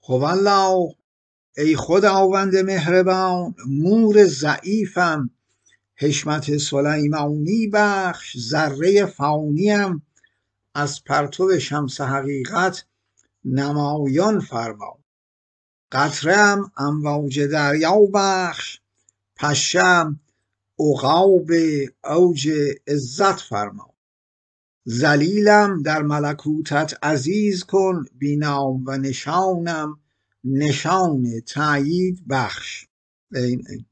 هوالله، ای خداوند مهربان، مور ضعیفم، حشمت سلیمانی بخش، ذره فانیم، از پرتو شمس حقیقت نمایان فرما. قطره ام امواج دریا بخش، پشه ام عقاب اوج عزت فرما. ذلیلم در ملکوتت عزیز کن، بی نام و نشانم نشان تأیید بخش. این